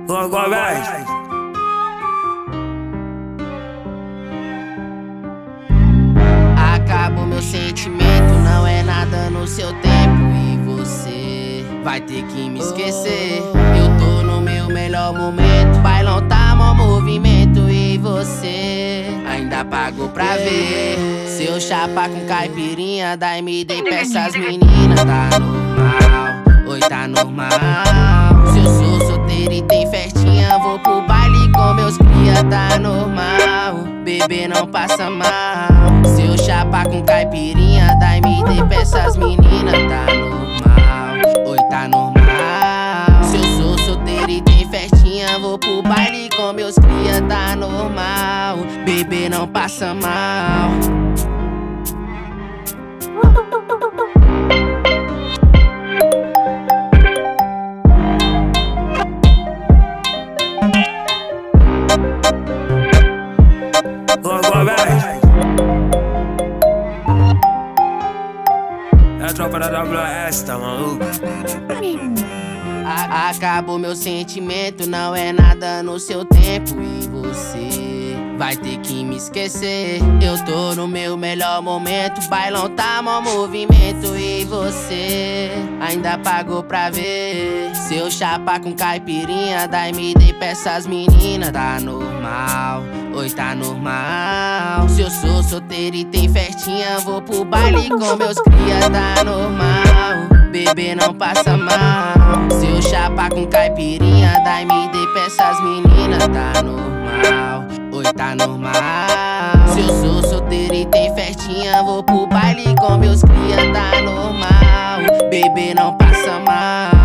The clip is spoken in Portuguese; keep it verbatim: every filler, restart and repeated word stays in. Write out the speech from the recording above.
Gomes. Acabou meu sentimento, não é nada no seu tempo. E você vai ter que me esquecer. Eu tô no meu melhor momento, bailão tá mó movimento. E você ainda pagou pra ver. Seu chapa com caipirinha da M D pra essas meninas. Tá normal, oi, tá normal. Se eu sou solteiro e tem festinha, vou pro baile com meus cria. Tá normal, bebê não passa mal. Seu chapa com caipirinha da M D pra essas meninas. Tá normal, oi, tá normal. Se eu sou solteiro e tem festinha, vou pro baile com meus cria. Tá normal, bebê não passa mal. Gomes. É a tropa da W S, tá maluco? A Acabou meu sentimento, não é nada no seu tempo. E você vai ter que me esquecer. Eu tô no meu melhor momento, bailão tá mó movimento. E você ainda pagou pra ver. Seu chapa com caipirinha da M D pra essas meninas. Tá normal, oi, tá normal. Se eu sou solteiro e tem festinha, vou pro baile com meus cria. Tá normal, bebê não passa mal. Seu chapa com caipirinha da M D pra essas meninas. Tá normal, oi, tá normal. Se eu sou solteiro e tem festinha, vou pro baile com meus cria. Tá normal, bebê não passa mal.